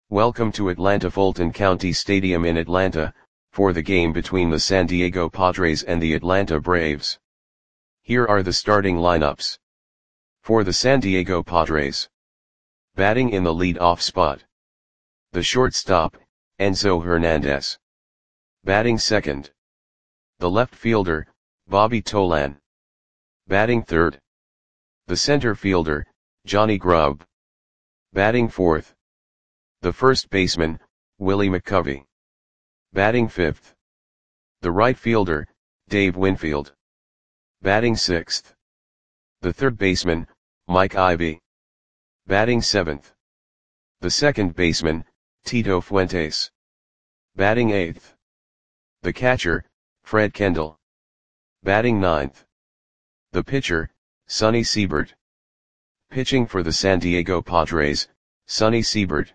Welcome to Atlanta Fulton County Stadium in Atlanta, for the game between the San Diego Padres and the Atlanta Braves. Here are the starting lineups. For the San Diego Padres. Batting in the lead-off spot. The shortstop, Enzo Hernandez. Batting second. The left fielder, Bobby Tolan. Batting third. The center fielder, Johnny Grubb. Batting fourth. The first baseman, Willie McCovey. Batting fifth. The right fielder, Dave Winfield. Batting sixth. The third baseman, Mike Ivy. Batting seventh. The second baseman, Tito Fuentes. Batting eighth. The catcher, Fred Kendall. Batting ninth. The pitcher, Sonny Siebert. Pitching for the San Diego Padres, Sonny Siebert.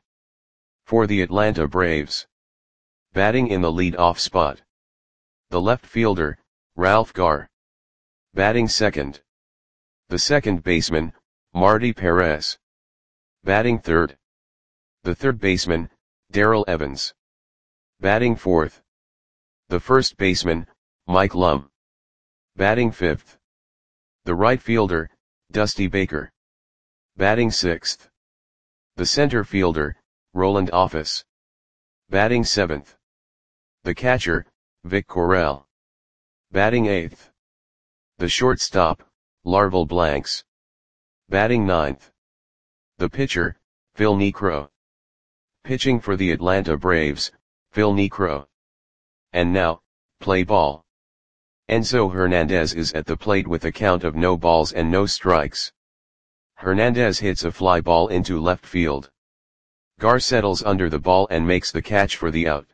For the Atlanta Braves. Batting in the lead-off spot. The left fielder, Ralph Garr. Batting second. The second baseman, Marty Perez. Batting third. The third baseman, Darrell Evans. Batting fourth. The first baseman, Mike Lum. Batting fifth. The right fielder, Dusty Baker. Batting sixth. The center fielder, Roland Office. Batting seventh. The catcher, Vic Correll. Batting eighth. The shortstop, Larval Blanks. Batting ninth. The pitcher, Phil Niekro. Pitching for the Atlanta Braves, Phil Niekro. And now, play ball. Enzo Hernandez is at the plate with a count of no balls and no strikes. Hernandez hits a fly ball into left field. Garr settles under the ball and makes the catch for the out.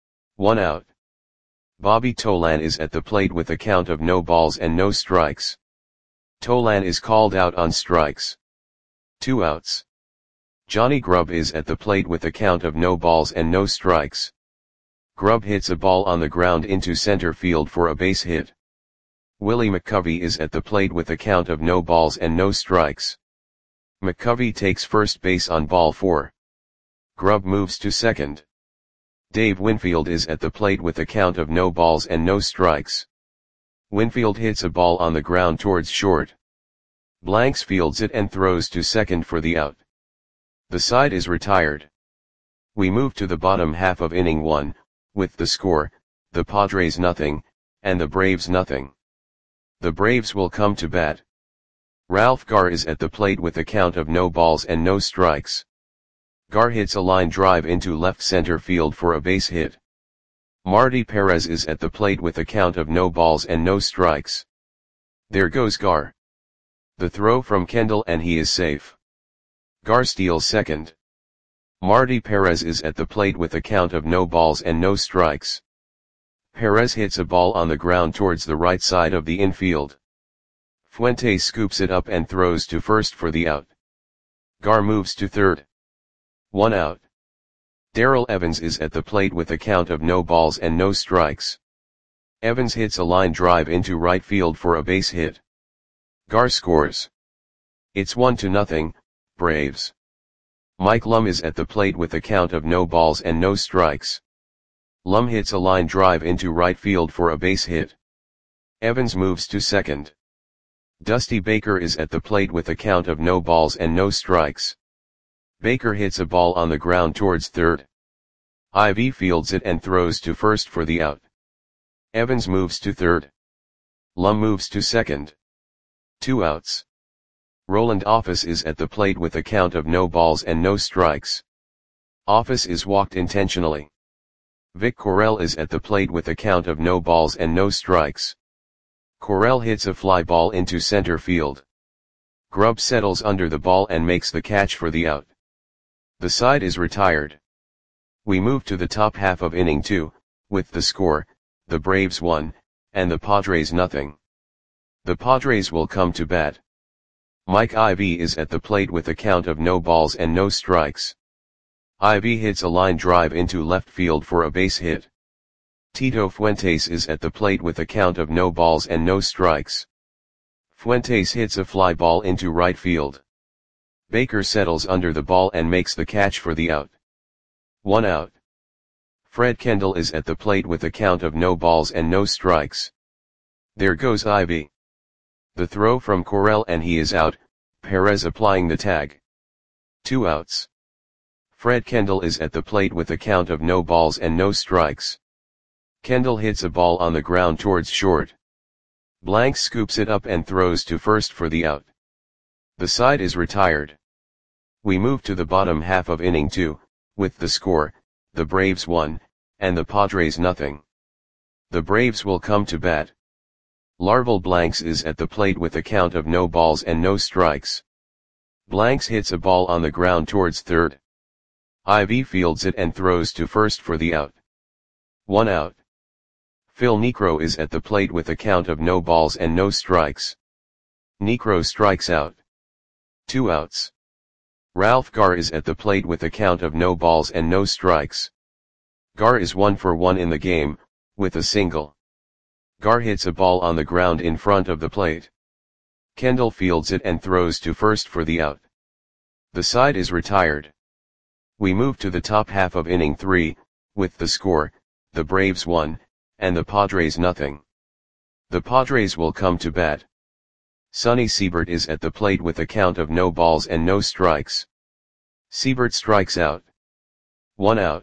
1 out. Bobby Tolan is at the plate with a count of no balls and no strikes. Tolan is called out on strikes. 2 outs. Johnny Grubb is at the plate with a count of no balls and no strikes. Grubb hits a ball on the ground into center field for a base hit. Willie McCovey is at the plate with a count of no balls and no strikes. McCovey takes first base on ball 4. Grubb moves to second. Dave Winfield is at the plate with a count of no balls and no strikes. Winfield hits a ball on the ground towards short. Blanks fields it and throws to second for the out. The side is retired. We move to the bottom half of inning 1, with the score, the Padres nothing, and the Braves nothing. The Braves will come to bat. Ralph Garr is at the plate with a count of no balls and no strikes. Garr hits a line drive into left center field for a base hit. Marty Perez is at the plate with a count of no balls and no strikes. There goes Garr. The throw from Kendall and he is safe. Garr steals second. Marty Perez is at the plate with a count of no balls and no strikes. Perez hits a ball on the ground towards the right side of the infield. Fuentes scoops it up and throws to first for the out. Garr moves to third. 1 out. Darrell Evans is at the plate with a count of no balls and no strikes. Evans hits a line drive into right field for a base hit. Garr scores. It's 1-0, Braves. Mike Lum is at the plate with a count of no balls and no strikes. Lum hits a line drive into right field for a base hit. Evans moves to second. Dusty Baker is at the plate with a count of no balls and no strikes. Baker hits a ball on the ground towards third. Ivy fields it and throws to first for the out. Evans moves to third. Lum moves to second. 2 outs. Roland Office is at the plate with a count of no balls and no strikes. Office is walked intentionally. Vic Correll is at the plate with a count of no balls and no strikes. Correll hits a fly ball into center field. Grubb settles under the ball and makes the catch for the out. The side is retired. We move to the top half of inning 2, with the score, the Braves 1, and the Padres nothing. The Padres will come to bat. Mike Ivy is at the plate with a count of no balls and no strikes. Ivy hits a line drive into left field for a base hit. Tito Fuentes is at the plate with a count of no balls and no strikes. Fuentes hits a fly ball into right field. Baker settles under the ball and makes the catch for the out. 1 out. Fred Kendall is at the plate with a count of no balls and no strikes. There goes Ivy. The throw from Correll and he is out, Perez applying the tag. 2 outs. Fred Kendall is at the plate with a count of no balls and no strikes. Kendall hits a ball on the ground towards short. Blanks scoops it up and throws to first for the out. The side is retired. We move to the bottom half of inning 2, with the score, the Braves 1, and the Padres nothing. The Braves will come to bat. Larval Blanks is at the plate with a count of no balls and no strikes. Blanks hits a ball on the ground towards third. Ivy fields it and throws to first for the out. 1 out. Phil Niekro is at the plate with a count of no balls and no strikes. Niekro strikes out. 2 outs. Ralph Garr is at the plate with a count of no balls and no strikes. Garr is 1 for 1 in the game, with a single. Garr hits a ball on the ground in front of the plate. Kendall fields it and throws to first for the out. The side is retired. We move to the top half of inning 3, with the score, the Braves 1, and the Padres nothing. The Padres will come to bat. Sonny Siebert is at the plate with a count of no balls and no strikes. Siebert strikes out. 1 out.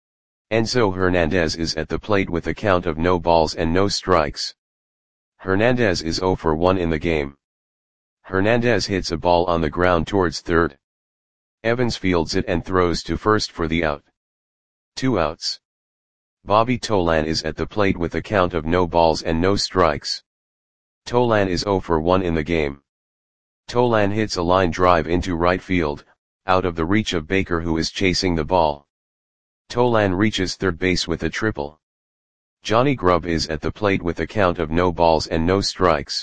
Enzo Hernandez is at the plate with a count of no balls and no strikes. Hernandez is 0 for 1 in the game. Hernandez hits a ball on the ground towards third. Evans fields it and throws to first for the out. 2 outs. Bobby Tolan is at the plate with a count of no balls and no strikes. Tolan is 0 for 1 in the game. Tolan hits a line drive into right field, out of the reach of Baker who is chasing the ball. Tolan reaches third base with a triple. Johnny Grubb is at the plate with a count of no balls and no strikes.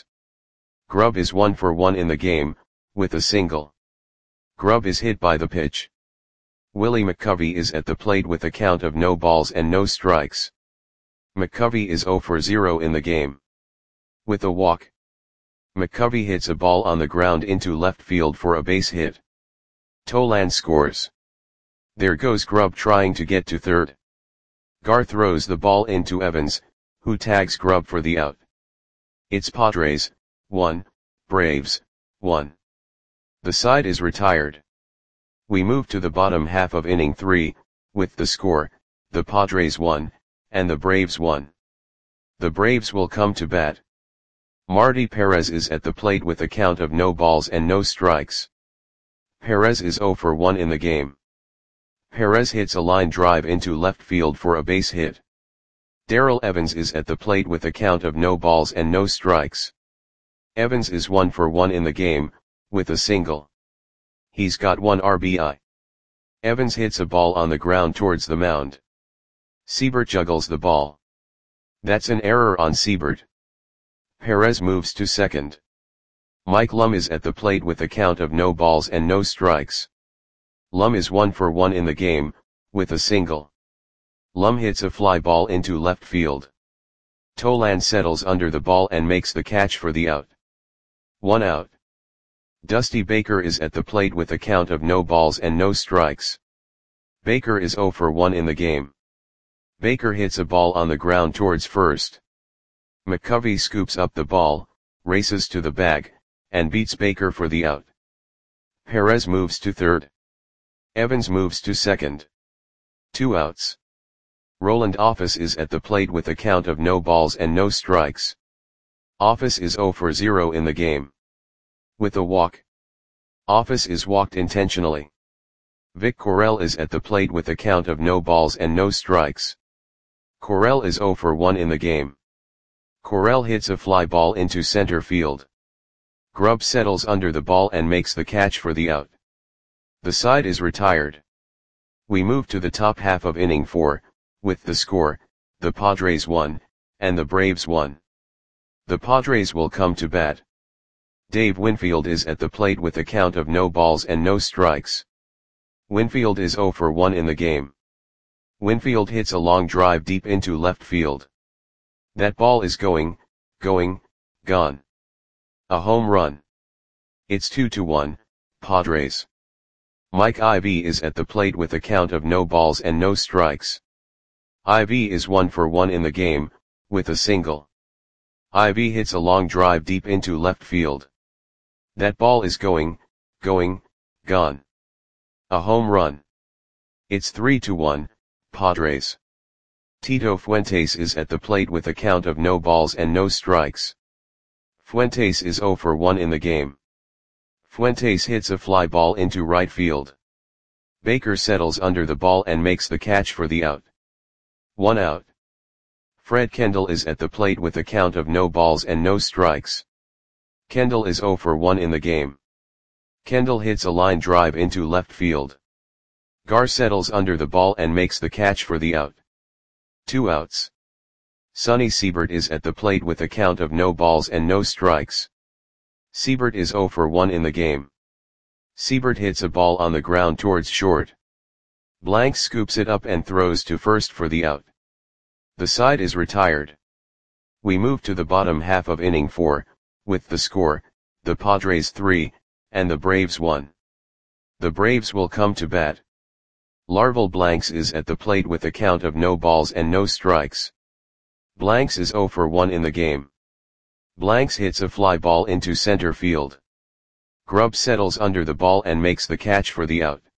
Grubb is 1 for 1 in the game, with a single. Grubb is hit by the pitch. Willie McCovey is at the plate with a count of no balls and no strikes. McCovey is 0 for 0 in the game. With a walk. McCovey hits a ball on the ground into left field for a base hit. Tolan scores. There goes Grubb trying to get to third. Garr throws the ball into Evans, who tags Grubb for the out. It's Padres, 1, Braves, 1. The side is retired. We move to the bottom half of inning 3, with the score, the Padres 1, and the Braves 1. The Braves will come to bat. Marty Perez is at the plate with a count of no balls and no strikes. Perez is 0 for 1 in the game. Perez hits a line drive into left field for a base hit. Darrell Evans is at the plate with a count of no balls and no strikes. Evans is 1 for 1 in the game, with a single. He's got 1 RBI. Evans hits a ball on the ground towards the mound. Siebert juggles the ball. That's an error on Siebert. Perez moves to second. Mike Lum is at the plate with a count of no balls and no strikes. Lum is 1 for 1 in the game, with a single. Lum hits a fly ball into left field. Tolan settles under the ball and makes the catch for the out. 1 out. Dusty Baker is at the plate with a count of no balls and no strikes. Baker is 0 for 1 in the game. Baker hits a ball on the ground towards first. McCovey scoops up the ball, races to the bag, and beats Baker for the out. Perez moves to third. Evans moves to second. 2 outs. Roland Office is at the plate with a count of no balls and no strikes. Office is 0 for 0 in the game. With a walk. Office is walked intentionally. Vic Correll is at the plate with a count of no balls and no strikes. Correll is 0 for 1 in the game. Correll hits a fly ball into center field. Grubb settles under the ball and makes the catch for the out. The side is retired. We move to the top half of inning 4, with the score, the Padres 1, and the Braves 1. The Padres will come to bat. Dave Winfield is at the plate with a count of no balls and no strikes. Winfield is 0 for 1 in the game. Winfield hits a long drive deep into left field. That ball is gone. A home run. It's 2-1, Padres. Mike IV is at the plate with a count of no balls and no strikes. IV is 1 for 1 in the game, with a single. IV hits a long drive deep into left field. That ball is gone. A home run. It's 3-1, Padres. Tito Fuentes is at the plate with a count of no balls and no strikes. Fuentes is 0 for 1 in the game. Fuentes hits a fly ball into right field. Baker settles under the ball and makes the catch for the out. 1 out. Fred Kendall is at the plate with a count of no balls and no strikes. Kendall is 0 for 1 in the game. Kendall hits a line drive into left field. Gar settles under the ball and makes the catch for the out. 2 outs. Sonny Siebert is at the plate with a count of no balls and no strikes. Siebert is 0 for 1 in the game. Siebert hits a ball on the ground towards short. Blanks scoops it up and throws to first for the out. The side is retired. We move to the bottom half of inning 4, with the score, the Padres 3, and the Braves 1. The Braves will come to bat. Larval Blanks is at the plate with a count of no balls and no strikes. Blanks is 0 for 1 in the game. Blanks hits a fly ball into center field. Grubb settles under the ball and makes the catch for the out.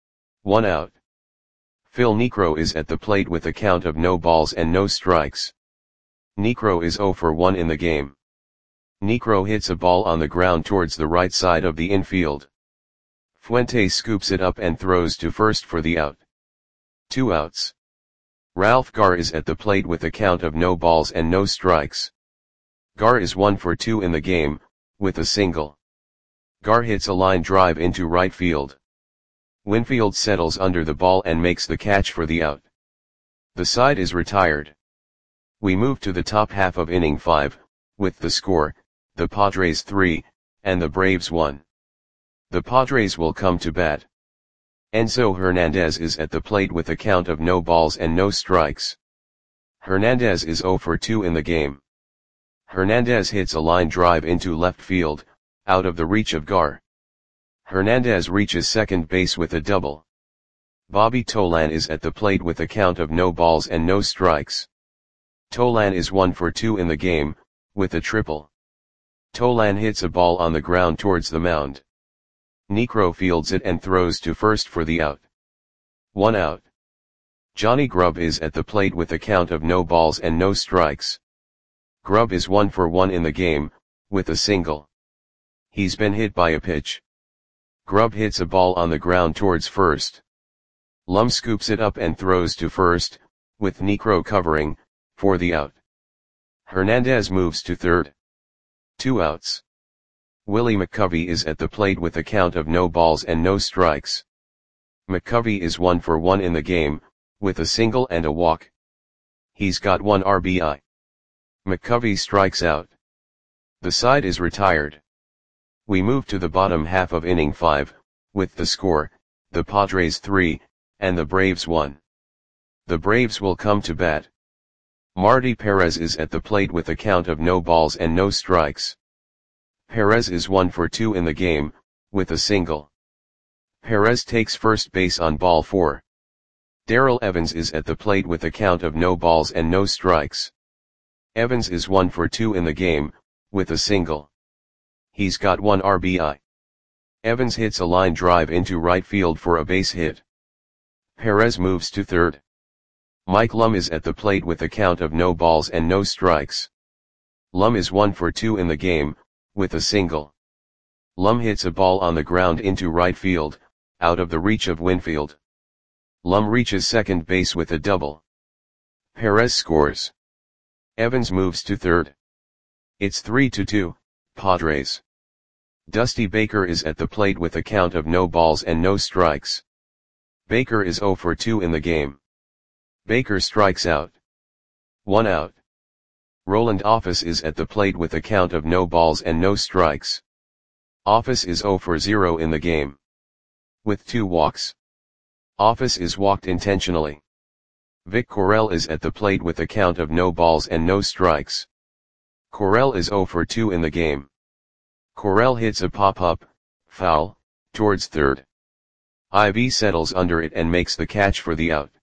1 out. Phil Niekro is at the plate with a count of no balls and no strikes. Niekro is 0 for 1 in the game. Niekro hits a ball on the ground towards the right side of the infield. Fuentes scoops it up and throws to first for the out. 2 outs. Ralph Gar is at the plate with a count of no balls and no strikes. Gar is 1 for 2 in the game, with a single. Gar hits a line drive into right field. Winfield settles under the ball and makes the catch for the out. The side is retired. We move to the top half of inning 5, with the score, the Padres 3, and the Braves 1. The Padres will come to bat. Enzo Hernandez is at the plate with a count of no balls and no strikes. Hernandez is 0 for 2 in the game. Hernandez hits a line drive into left field, out of the reach of Gar. Hernandez reaches second base with a double. Bobby Tolan is at the plate with a count of no balls and no strikes. Tolan is 1 for 2 in the game, with a triple. Tolan hits a ball on the ground towards the mound. Niekro fields it and throws to first for the out. 1 out. Johnny Grubb is at the plate with a count of no balls and no strikes. Grubb is 1 for 1 in the game, with a single. He's been hit by a pitch. Grubb hits a ball on the ground towards first. Lum scoops it up and throws to first, with Niekro covering, for the out. Hernandez moves to third. 2 outs. Willie McCovey is at the plate with a count of no balls and no strikes. McCovey is 1 for 1 in the game, with a single and a walk. He's got 1 RBI. McCovey strikes out. The side is retired. We move to the bottom half of inning 5, with the score, the Padres 3, and the Braves 1. The Braves will come to bat. Marty Perez is at the plate with a count of no balls and no strikes. Perez is 1 for 2 in the game, with a single. Perez takes first base on ball 4. Darrell Evans is at the plate with a count of no balls and no strikes. Evans is 1 for 2 in the game, with a single. He's got 1 RBI. Evans hits a line drive into right field for a base hit. Perez moves to third. Mike Lum is at the plate with a count of no balls and no strikes. Lum is 1 for 2 in the game, with a single. Lum hits a ball on the ground into right field, out of the reach of Winfield. Lum reaches second base with a double. Perez scores. Evans moves to third. It's 3-2, Padres. Dusty Baker is at the plate with a count of no balls and no strikes. Baker is 0 for 2 in the game. Baker strikes out. 1 out. Roland Office is at the plate with a count of no balls and no strikes. Office is 0 for 0 in the game. With 2 walks. Office is walked intentionally. Vic Correll is at the plate with a count of no balls and no strikes. Correll is 0 for 2 in the game. Correll hits a pop-up, foul, towards third. IV settles under it and makes the catch for the out.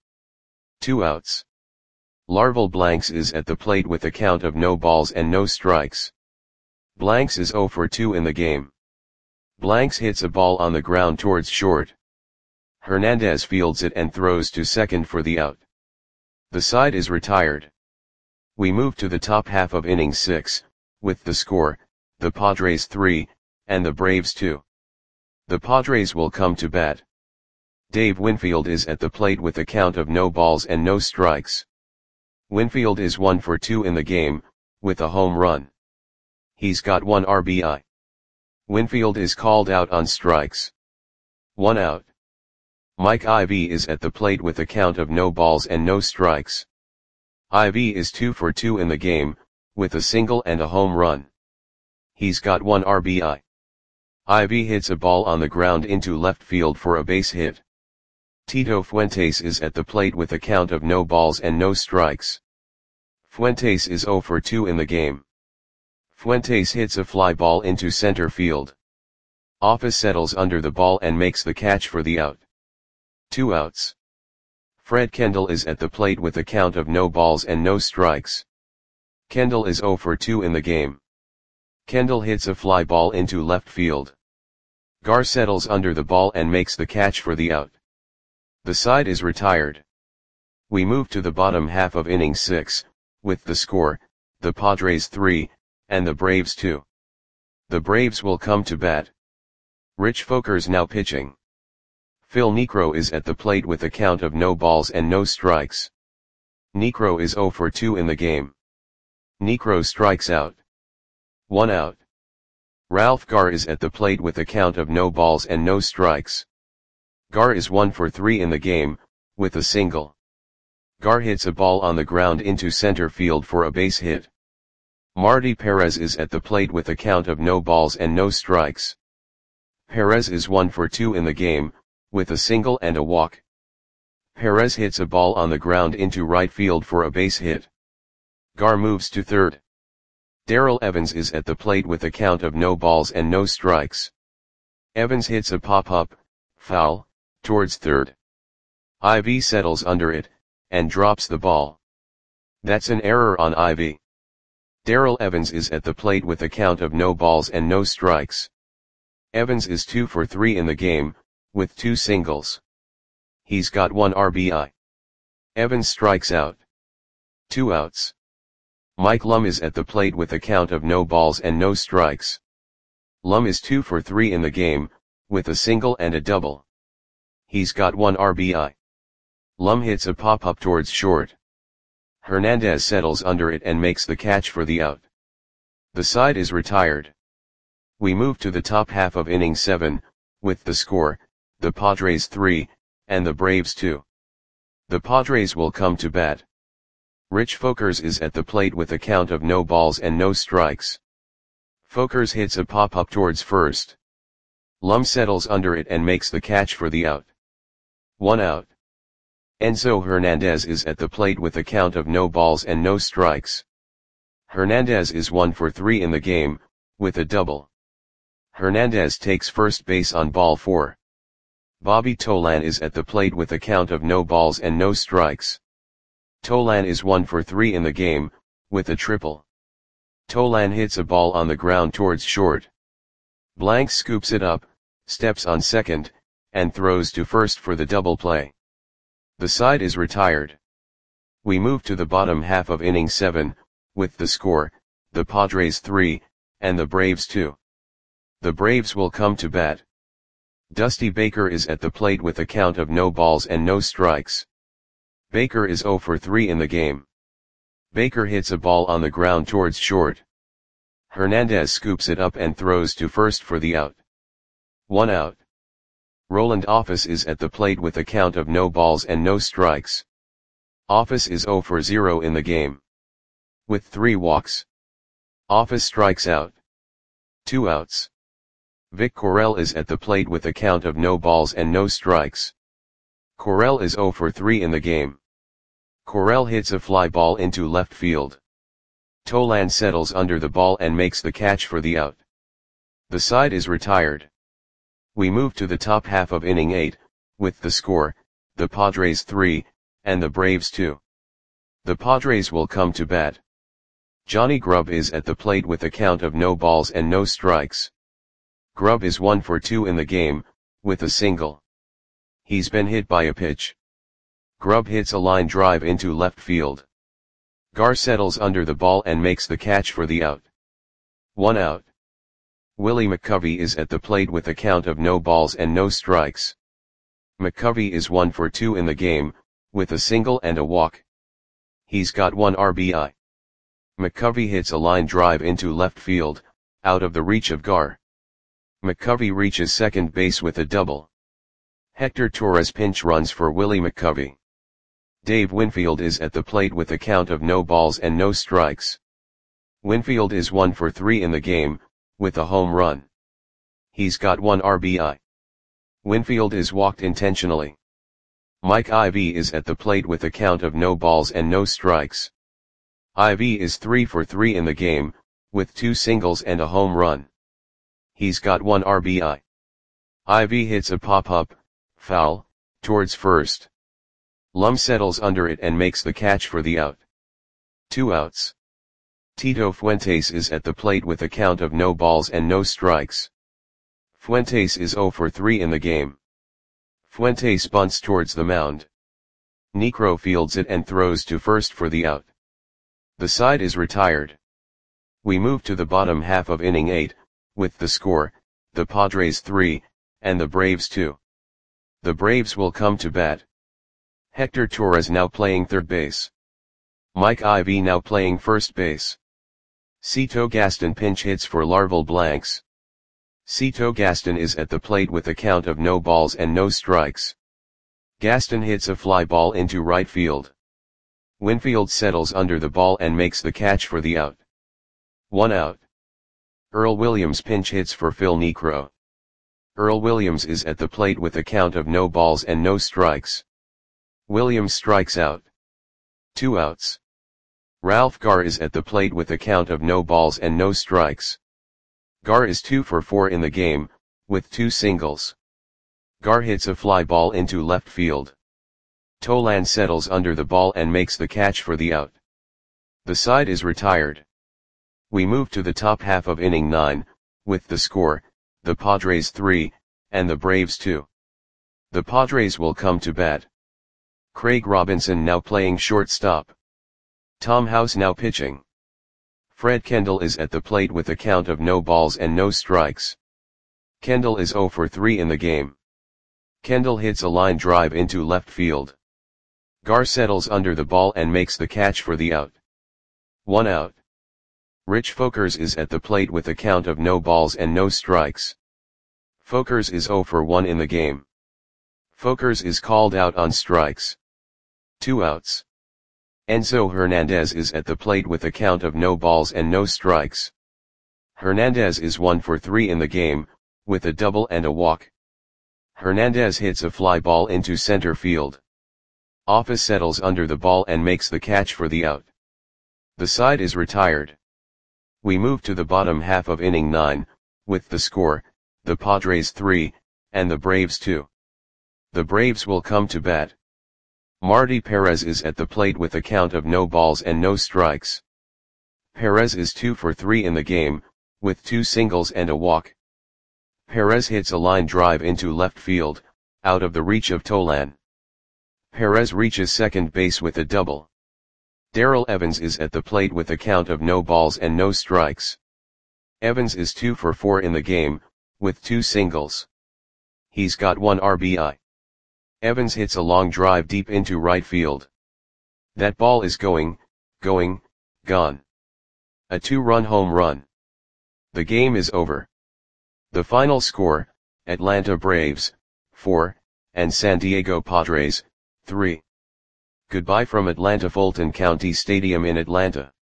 2 outs. Larval Blanks is at the plate with a count of no balls and no strikes. Blanks is 0 for 2 in the game. Blanks hits a ball on the ground towards short. Hernandez fields it and throws to second for the out. The side is retired. We move to the top half of inning 6, with the score, the Padres 3, and the Braves 2. The Padres will come to bat. Dave Winfield is at the plate with a count of no balls and no strikes. Winfield is 1 for 2 in the game, with a home run. He's got 1 RBI. Winfield is called out on strikes. 1 out. Mike Ivy is at the plate with a count of no balls and no strikes. Ivy is 2 for 2 in the game, with a single and a home run. He's got 1 RBI. Ivy hits a ball on the ground into left field for a base hit. Tito Fuentes is at the plate with a count of no balls and no strikes. Fuentes is 0 for 2 in the game. Fuentes hits a fly ball into center field. Office settles under the ball and makes the catch for the out. 2 outs. Fred Kendall is at the plate with a count of no balls and no strikes. Kendall is 0 for 2 in the game. Kendall hits a fly ball into left field. Gar settles under the ball and makes the catch for the out. The side is retired. We move to the bottom half of inning 6, with the score, the Padres 3, and the Braves 2. The Braves will come to bat. Rich Folkers now pitching. Phil Niekro is at the plate with a count of no balls and no strikes. Niekro is 0 for 2 in the game. Niekro strikes out. 1 out. Ralph Gar is at the plate with a count of no balls and no strikes. Gar is 1 for 3 in the game, with a single. Gar hits a ball on the ground into center field for a base hit. Marty Perez is at the plate with a count of no balls and no strikes. Perez is 1 for 2 in the game, with a single and a walk. Perez hits a ball on the ground into right field for a base hit. Gar moves to third. Darrell Evans is at the plate with a count of no balls and no strikes. Evans hits a pop-up, foul, towards third. Ivy settles under it, and drops the ball. That's an error on Ivy. Darrell Evans is at the plate with a count of no balls and no strikes. Evans is 2 for 3 in the game, with 2 singles. He's got 1 RBI. Evans strikes out. 2 outs. Mike Lum is at the plate with a count of no balls and no strikes. Lum is 2 for 3 in the game, with a single and a double. He's got 1 RBI. Lum hits a pop-up towards short. Hernandez settles under it and makes the catch for the out. The side is retired. We move to the top half of inning 7, with the score, the Padres 3, and the Braves 2. The Padres will come to bat. Rich Folkers is at the plate with a count of no balls and no strikes. Folkers hits a pop-up towards first. Lum settles under it and makes the catch for the out. 1 out. Enzo Hernandez is at the plate with a count of no balls and no strikes. Hernandez is 1 for 3 in the game, with a double. Hernandez takes first base on ball 4. Bobby Tolan is at the plate with a count of no balls and no strikes. Tolan is 1 for 3 in the game, with a triple. Tolan hits a ball on the ground towards short. Blanks scoops it up, steps on second, and throws to first for the double play. The side is retired. We move to the bottom half of inning 7, with the score, the Padres 3, and the Braves 2. The Braves will come to bat. Dusty Baker is at the plate with a count of no balls and no strikes. Baker is 0 for 3 in the game. Baker hits a ball on the ground towards short. Hernandez scoops it up and throws to first for the out. 1 out. Roland Office is at the plate with a count of no balls and no strikes. Office is 0 for 0 in the game. With 3 walks. Office strikes out. 2 outs. Vic Correll is at the plate with a count of no balls and no strikes. Correll is 0 for 3 in the game. Correll hits a fly ball into left field. Tolan settles under the ball and makes the catch for the out. The side is retired. We move to the top half of inning 8, with the score, the Padres 3, and the Braves 2. The Padres will come to bat. Johnny Grubb is at the plate with a count of no balls and no strikes. Grubb is 1 for 2 in the game, with a single. He's been hit by a pitch. Grubb hits a line drive into left field. Gar settles under the ball and makes the catch for the out. 1 out. Willie McCovey is at the plate with a count of no balls and no strikes. McCovey is 1 for 2 in the game, with a single and a walk. He's got 1 RBI. McCovey hits a line drive into left field, out of the reach of Gar. McCovey reaches second base with a double. Hector Torres pinch runs for Willie McCovey. Dave Winfield is at the plate with a count of no balls and no strikes. Winfield is 1 for 3 in the game, with a home run. He's got 1 RBI. Winfield is walked intentionally. Mike Ivy is at the plate with a count of no balls and no strikes. Ivy is 3 for 3 in the game, with 2 singles and a home run. He's got 1 RBI. Ivy hits a pop-up, foul, towards first. Lum settles under it and makes the catch for the out. 2 outs. Tito Fuentes is at the plate with a count of no balls and no strikes. Fuentes is 0 for 3 in the game. Fuentes bunts towards the mound. Niekro fields it and throws to first for the out. The side is retired. We move to the bottom half of inning 8, with the score, the Padres 3, and the Braves 2. The Braves will come to bat. Hector Torres now playing third base. Mike Ivy now playing first base. Cito Gaston pinch hits for Larval Blanks. Cito Gaston is at the plate with a count of no balls and no strikes. Gaston hits a fly ball into right field. Winfield settles under the ball and makes the catch for the out. 1 out. Earl Williams pinch hits for Phil Niekro. Earl Williams is at the plate with a count of no balls and no strikes. Williams strikes out. 2 outs. Ralph Gar is at the plate with a count of no balls and no strikes. Gar is 2 for 4 in the game, with 2 singles. Gar hits a fly ball into left field. Tolan settles under the ball and makes the catch for the out. The side is retired. We move to the top half of inning 9, with the score, the Padres 3, and the Braves 2. The Padres will come to bat. Craig Robinson now playing shortstop. Tom House now pitching. Fred Kendall is at the plate with a count of no balls and no strikes. Kendall is 0 for 3 in the game. Kendall hits a line drive into left field. Gar settles under the ball and makes the catch for the out. 1 out. Rich Folkers is at the plate with a count of no balls and no strikes. Folkers is 0 for 1 in the game. Folkers is called out on strikes. 2 outs. Enzo Hernandez is at the plate with a count of no balls and no strikes. Hernandez is 1 for 3 in the game, with a double and a walk. Hernandez hits a fly ball into center field. Office settles under the ball and makes the catch for the out. The side is retired. We move to the bottom half of inning 9, with the score, the Padres 3, and the Braves 2. The Braves will come to bat. Marty Perez is at the plate with a count of no balls and no strikes. Perez is 2 for 3 in the game, with 2 singles and a walk. Perez hits a line drive into left field, out of the reach of Tolan. Perez reaches second base with a double. Darrell Evans is at the plate with a count of no balls and no strikes. Evans is 2 for 4 in the game, with 2 singles. He's got 1 RBI. Evans hits a long drive deep into right field. That ball is gone. A 2-run home run. The game is over. The final score, Atlanta Braves, 4, and San Diego Padres, 3. Goodbye from Atlanta Fulton County Stadium in Atlanta.